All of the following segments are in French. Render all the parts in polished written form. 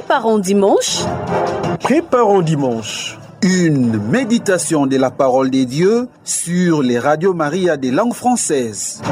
Préparons dimanche. Préparons dimanche. Une méditation de la parole de Dieu sur les radios Maria des langues françaises.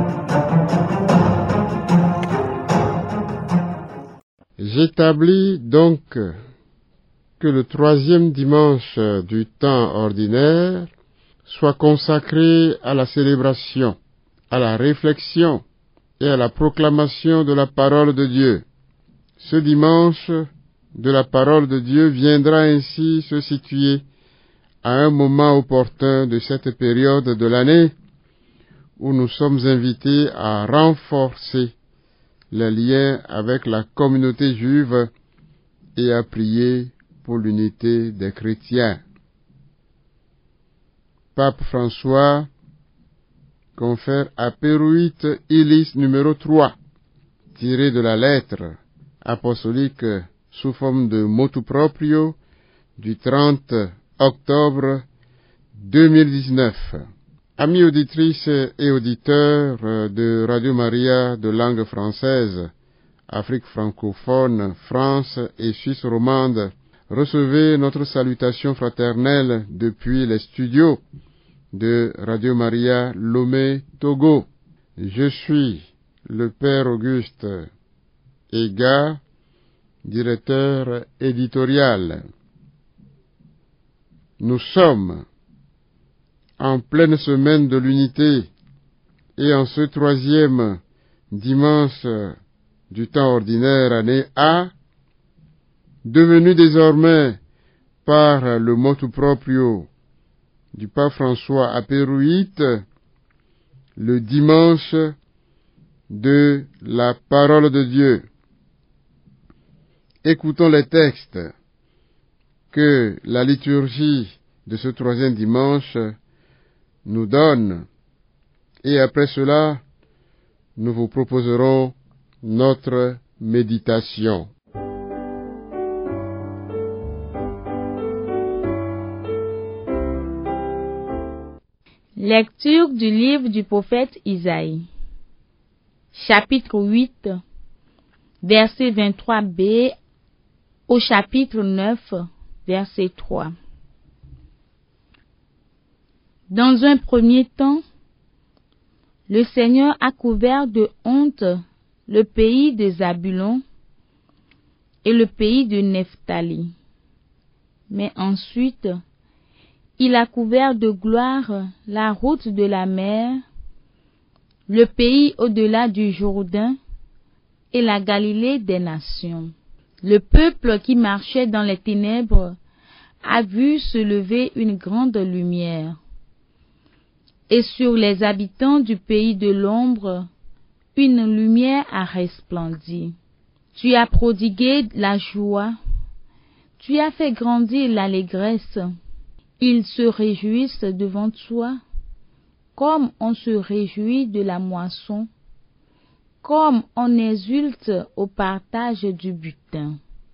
J'établis donc que le troisième dimanche du temps ordinaire soit consacré à la célébration, à la réflexion et à la proclamation de la parole de Dieu. Ce dimanche de la parole de Dieu viendra ainsi se situer à un moment opportun de cette période de l'année où nous sommes invités à renforcer les liens avec la communauté juive et à prier pour l'unité des chrétiens. Pape François confère à Péruite Illis numéro 3, tiré de la lettre apostolique sous forme de motu proprio du 30 octobre 2019. Amis auditrices et auditeurs de Radio Maria de langue française, Afrique francophone, France et Suisse romande, recevez notre salutation fraternelle depuis les studios de Radio Maria Lomé, Togo. Je suis le Père Auguste Ega, directeur éditorial. Nous sommes en pleine semaine de l'unité et en ce troisième dimanche du temps ordinaire année A, devenu désormais par le motu proprio du pape François à Péruite, le dimanche de la parole de Dieu. Écoutons les textes que la liturgie de ce troisième dimanche nous donne, et après cela, nous vous proposerons notre méditation. Lecture du livre du prophète Isaïe. Chapitre 8, verset 23b au chapitre 9, verset 3. Dans un premier temps, le Seigneur a couvert de honte le pays de Zabulon et le pays de Nephtali. Mais ensuite, il a couvert de gloire la route de la mer, le pays au-delà du Jourdain et la Galilée des nations. Le peuple qui marchait dans les ténèbres a vu se lever une grande lumière. Et sur les habitants du pays de l'ombre, une lumière a resplendi. Tu as prodigué la joie, tu as fait grandir l'allégresse. Ils se réjouissent devant toi, comme on se réjouit de la moisson, comme on exulte au partage du butin.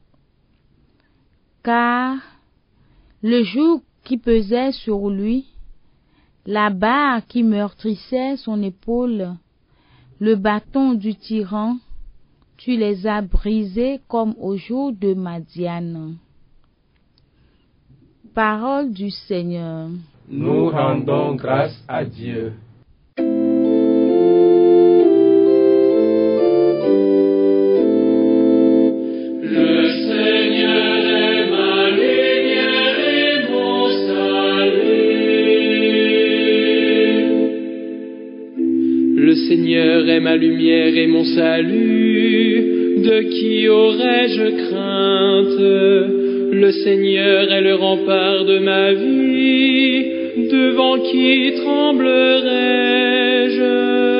Car le joug qui pesait sur lui, la barre qui meurtrissait son épaule, le bâton du tyran, tu les as brisés comme au jour de Madian. Parole du Seigneur. Nous rendons grâce à Dieu. Le Seigneur est ma lumière et mon salut, de qui aurais-je crainte? Le Seigneur est le rempart de ma vie, devant qui tremblerais-je?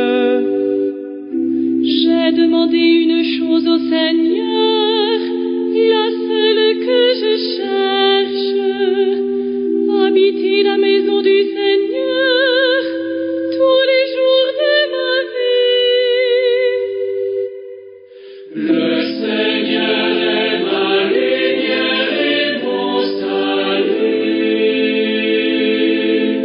J'ai demandé une chose au Seigneur, la seule que je cherche, habiter la maison du Seigneur tous les jours de ma vie. Le Seigneur est ma lumière et mon salut.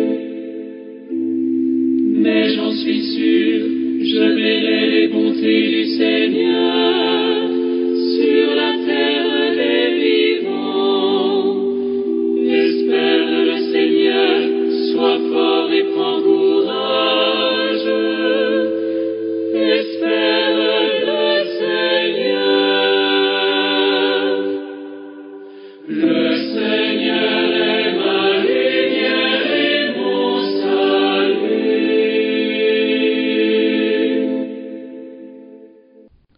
Mais j'en suis sûr, je verrai les bontés du Seigneur sur la terre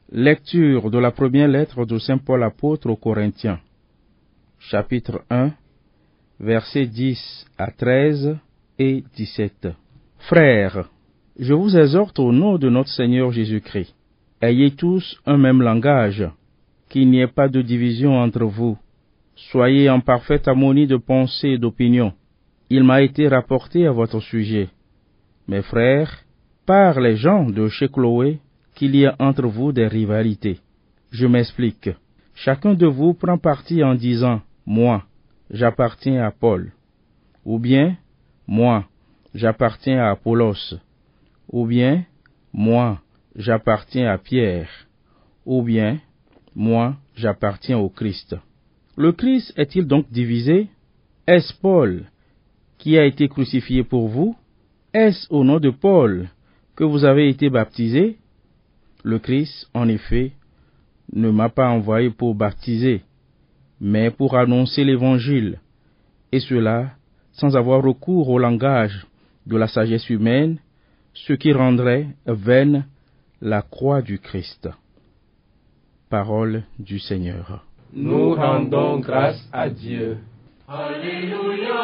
Lecture de la première lettre de Saint Paul apôtre aux Corinthiens, chapitre 1, versets 10 à 13 et 17. Frères, je vous exhorte au nom de notre Seigneur Jésus-Christ. Ayez tous un même langage, qu'il n'y ait pas de division entre vous. Soyez en parfaite harmonie de pensée et d'opinion. Il m'a été rapporté à votre sujet, mes frères, par les gens de chez Chloé, qu'il y a entre vous des rivalités. Je m'explique. Chacun de vous prend parti en disant « Moi, j'appartiens à Paul » ou bien « Moi, j'appartiens à Apollos » ou bien « Moi, j'appartiens à Pierre » ou bien « Moi, j'appartiens au Christ ». Le Christ est-il donc divisé? Est-ce Paul qui a été crucifié pour vous? Est-ce au nom de Paul que vous avez été baptisés? Le Christ, en effet, ne m'a pas envoyé pour baptiser, mais pour annoncer l'Évangile, et cela sans avoir recours au langage de la sagesse humaine, ce qui rendrait vaine la croix du Christ. Parole du Seigneur. Nous rendons grâce à Dieu. Alléluia,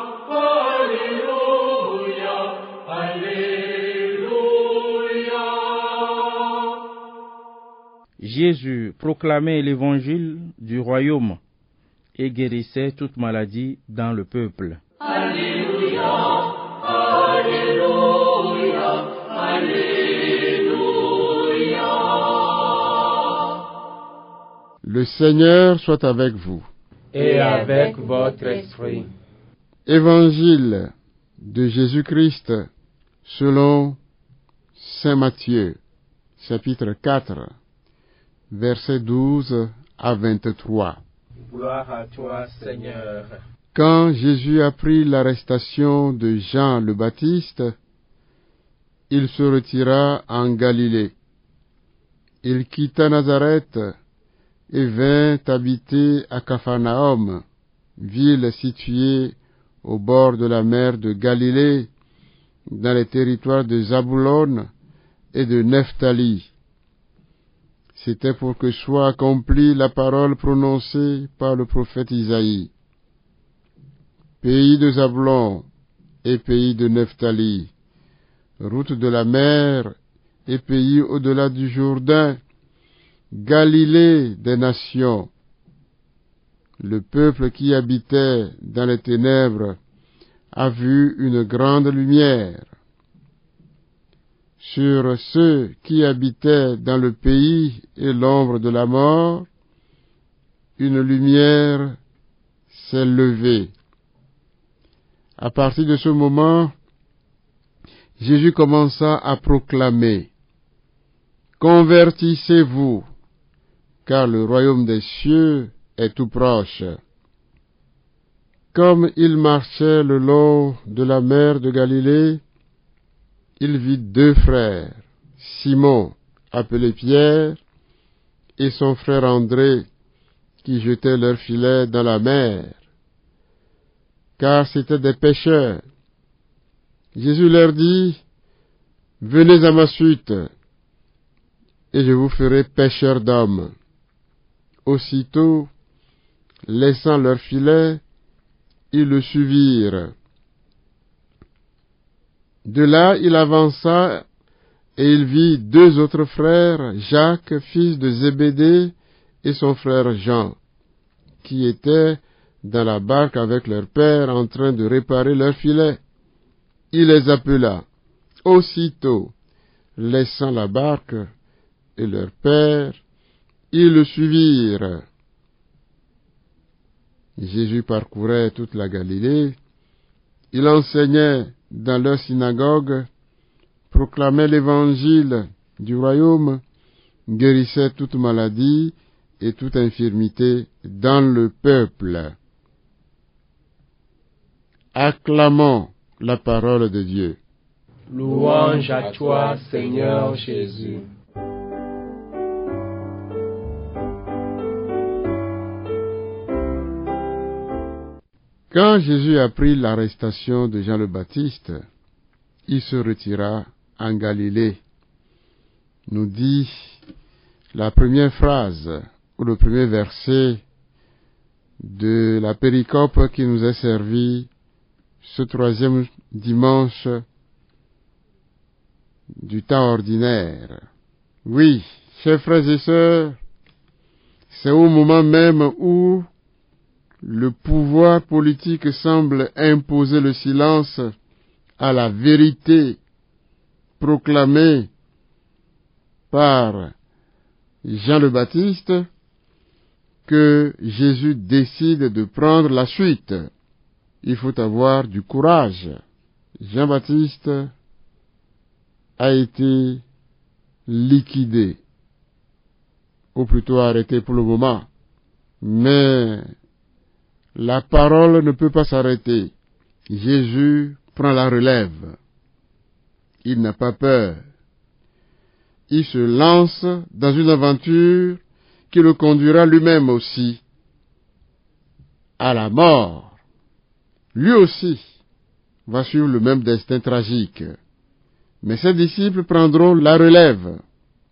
Alléluia, Alléluia. Jésus proclamait l'évangile du royaume et guérissait toute maladie dans le peuple. Alléluia, Alléluia, Alléluia. Le Seigneur soit avec vous. Et avec votre esprit. Évangile de Jésus-Christ selon Saint Matthieu, chapitre 4. Versets 12 à 23. Gloire à toi, Seigneur. Quand Jésus apprit l'arrestation de Jean le Baptiste, il se retira en Galilée. Il quitta Nazareth et vint habiter à Capharnaüm, ville située au bord de la mer de Galilée, dans les territoires de Zabulon et de Nephtali. C'était pour que soit accomplie la parole prononcée par le prophète Isaïe. Pays de Zabulon et pays de Nephtali, route de la mer et pays au-delà du Jourdain, Galilée des nations. Le peuple qui habitait dans les ténèbres a vu une grande lumière. Sur ceux qui habitaient dans le pays et l'ombre de la mort, une lumière s'est levée. À partir de ce moment, Jésus commença à proclamer « Convertissez-vous, car le royaume des cieux est tout proche. » Comme il marchait le long de la mer de Galilée, il vit deux frères, Simon, appelé Pierre, et son frère André, qui jetaient leurs filets dans la mer, car c'étaient des pêcheurs. Jésus leur dit, « Venez à ma suite, et je vous ferai pêcheurs d'hommes. » Aussitôt, laissant leurs filets, ils le suivirent. De là, il avança et il vit deux autres frères, Jacques, fils de Zébédée, et son frère Jean, qui étaient dans la barque avec leur père en train de réparer leurs filets. Il les appela. Aussitôt, laissant la barque et leur père, ils le suivirent. Jésus parcourait toute la Galilée. Il enseignait dans leur synagogue, proclamait l'évangile du royaume, guérissait toute maladie et toute infirmité dans le peuple. Acclamons la parole de Dieu. Louange à toi, Seigneur Jésus. Quand Jésus apprit l'arrestation de Jean le Baptiste, il se retira en Galilée, nous dit la première phrase ou le premier verset de la péricope qui nous est servie ce troisième dimanche du temps ordinaire. Oui, chers frères et sœurs, c'est au moment même où le pouvoir politique semble imposer le silence à la vérité proclamée par Jean le Baptiste que Jésus décide de prendre la suite. Il faut avoir du courage. Jean-Baptiste a été liquidé, ou plutôt arrêté pour le moment. Mais la parole ne peut pas s'arrêter. Jésus prend la relève. Il n'a pas peur. Il se lance dans une aventure qui le conduira lui-même aussi à la mort. Lui aussi va suivre le même destin tragique. Mais ses disciples prendront la relève.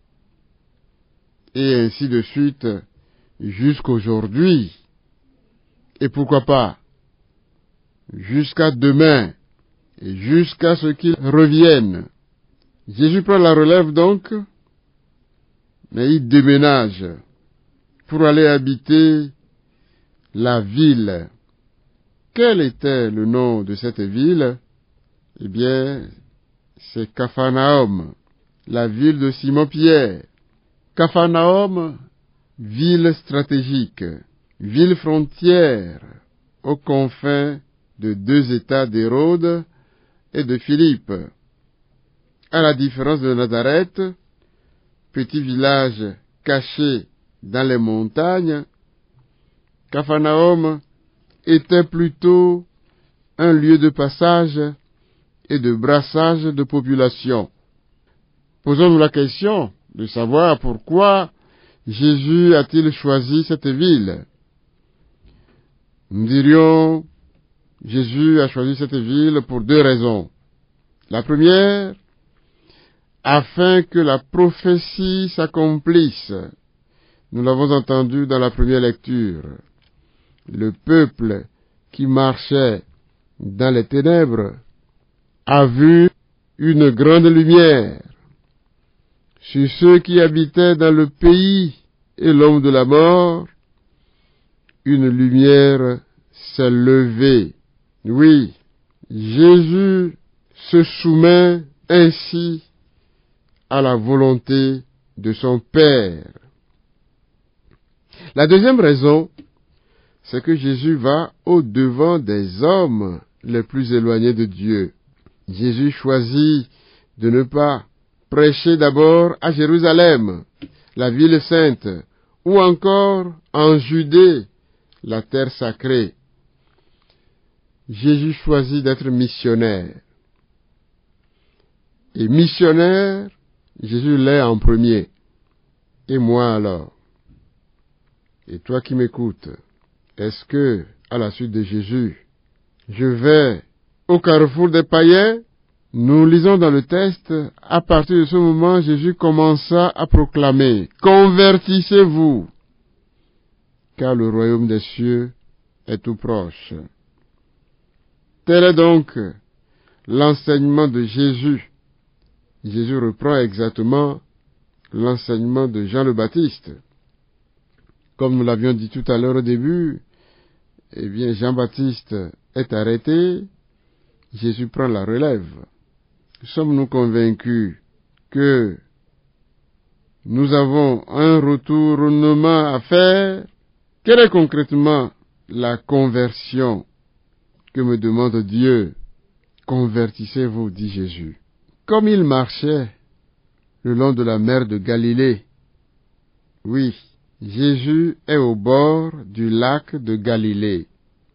Et ainsi de suite jusqu'aujourd'hui. Et pourquoi pas jusqu'à demain et jusqu'à ce qu'il revienne. Jésus prend la relève donc, mais il déménage pour aller habiter la ville. Quel était le nom de cette ville? Eh bien, c'est Capharnaüm, la ville de Simon-Pierre. Capharnaüm, ville stratégique, ville frontière, aux confins de deux États d'Hérode et de Philippe. À la différence de Nazareth, petit village caché dans les montagnes, Capharnaüm était plutôt un lieu de passage et de brassage de population. Posons-nous la question de savoir pourquoi Jésus a-t-il choisi cette ville. Nous dirions, Jésus a choisi cette ville pour deux raisons. La première, afin que la prophétie s'accomplisse. Nous l'avons entendu dans la première lecture. Le peuple qui marchait dans les ténèbres a vu une grande lumière. Sur ceux qui habitaient dans le pays et l'ombre de la mort, une lumière s'est levée. Oui, Jésus se soumet ainsi à la volonté de son Père. La deuxième raison, c'est que Jésus va au-devant des hommes les plus éloignés de Dieu. Jésus choisit de ne pas prêcher d'abord à Jérusalem, la ville sainte, ou encore en Judée, la terre sacrée. Jésus choisit d'être missionnaire. Et missionnaire, Jésus l'est en premier. Et moi alors? Et toi qui m'écoutes, est-ce que, à la suite de Jésus, je vais au carrefour des païens? Nous lisons dans le texte, à partir de ce moment, Jésus commença à proclamer, « Convertissez-vous, car le royaume des cieux est tout proche. » Tel est donc l'enseignement de Jésus. Jésus reprend exactement l'enseignement de Jean le Baptiste. Comme nous l'avions dit tout à l'heure au début, eh bien Jean-Baptiste est arrêté, Jésus prend la relève. Sommes-nous convaincus que nous avons un retournement à faire? Quelle est concrètement la conversion que me demande Dieu? Convertissez-vous, dit Jésus. Comme il marchait le long de la mer de Galilée, oui, Jésus est au bord du lac de Galilée.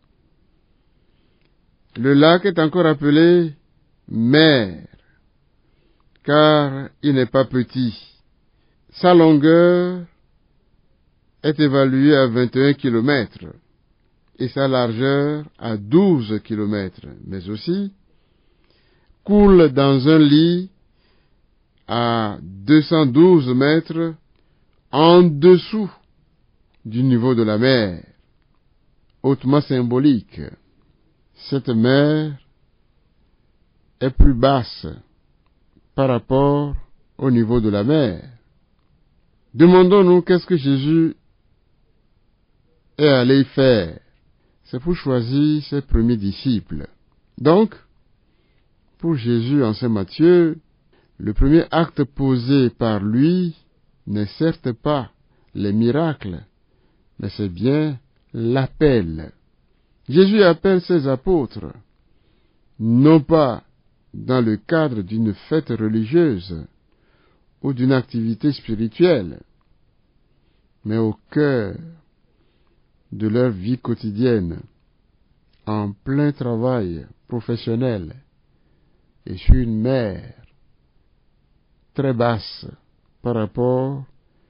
Le lac est encore appelé mer, car il n'est pas petit. Sa longueur est évaluée à 21 kilomètres et sa largeur à 12 kilomètres, mais aussi coule dans un lit à 212 mètres en dessous du niveau de la mer, hautement symbolique. Cette mer est plus basse par rapport au niveau de la mer. Demandons-nous qu'est-ce que Jésus est allé faire. C'est pour choisir ses premiers disciples. Donc, pour Jésus en Saint Matthieu, le premier acte posé par lui n'est certes pas les miracles, mais c'est bien l'appel. Jésus appelle ses apôtres, non pas dans le cadre d'une fête religieuse ou d'une activité spirituelle, mais au cœur de leur vie quotidienne, en plein travail professionnel et sur une mer très basse par rapport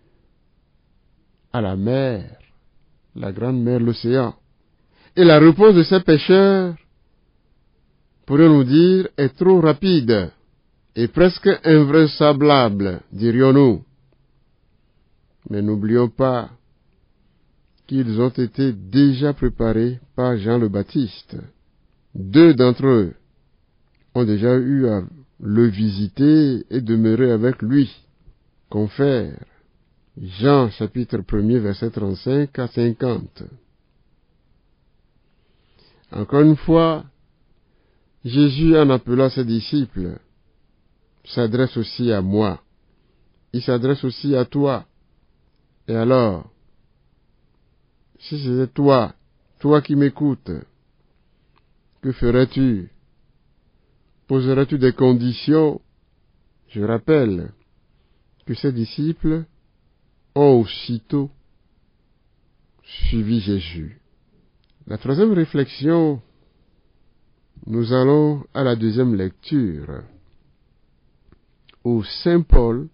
à la mer, la grande mer, l'océan. Et la réponse de ces pêcheurs, pourrions-nous dire, est trop rapide et presque invraisemblable, dirions-nous. Mais n'oublions pas qu'ils ont été déjà préparés par Jean le Baptiste. 2 d'entre eux ont déjà eu à le visiter et demeurer avec lui. Confère Jean chapitre 1er verset 35 à 50. Encore une fois, Jésus, en appelant ses disciples, s'adresse aussi à moi. Il s'adresse aussi à toi. Et alors, si c'était toi qui m'écoutes, que ferais-tu? Poserais-tu des conditions? Je rappelle que ces disciples ont aussitôt suivi Jésus. La troisième réflexion, nous allons à la deuxième lecture, où Saint Paul,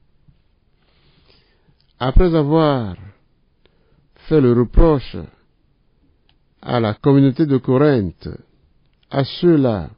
après avoir fait le reproche à la communauté de Corinthe, à ceux-là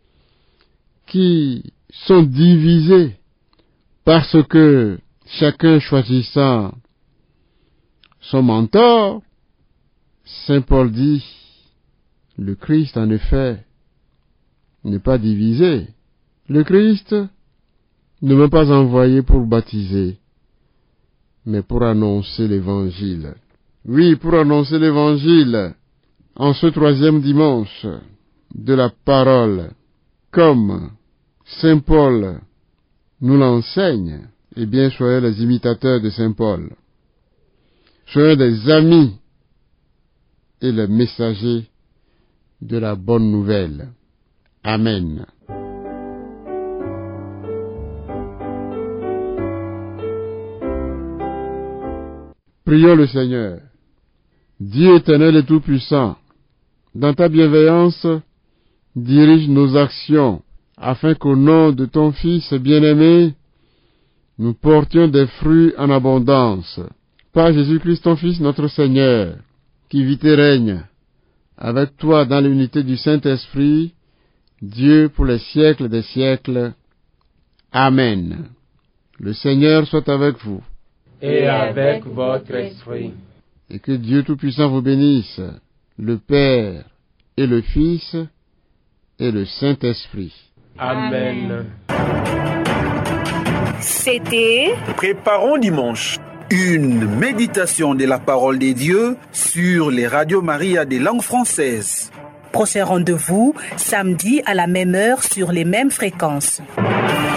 qui sont divisés parce que chacun choisissant son mentor, Saint Paul dit, le Christ en effet n'est pas divisé. Le Christ ne m'a pas envoyé pour baptiser, mais pour annoncer l'évangile. Oui, pour annoncer l'évangile en ce 3e dimanche de la parole, comme Saint Paul nous l'enseigne. Eh bien, soyez les imitateurs de Saint Paul. Soyez des amis et les messagers de la bonne nouvelle. Amen. Prions le Seigneur. Dieu éternel et tout-puissant, dans ta bienveillance, dirige nos actions, afin qu'au nom de ton Fils bien-aimé, nous portions des fruits en abondance. Par Jésus-Christ ton Fils, notre Seigneur, qui vit et règne avec toi dans l'unité du Saint-Esprit, Dieu pour les siècles des siècles. Amen. Le Seigneur soit avec vous. Et avec votre esprit. Et que Dieu Tout-Puissant vous bénisse, le Père et le Fils et le Saint-Esprit. Amen. C'était Préparons dimanche. Une méditation de la parole des dieux sur les radios Maria des langues françaises. prochain rendez-vous samedi à la même heure sur les mêmes fréquences.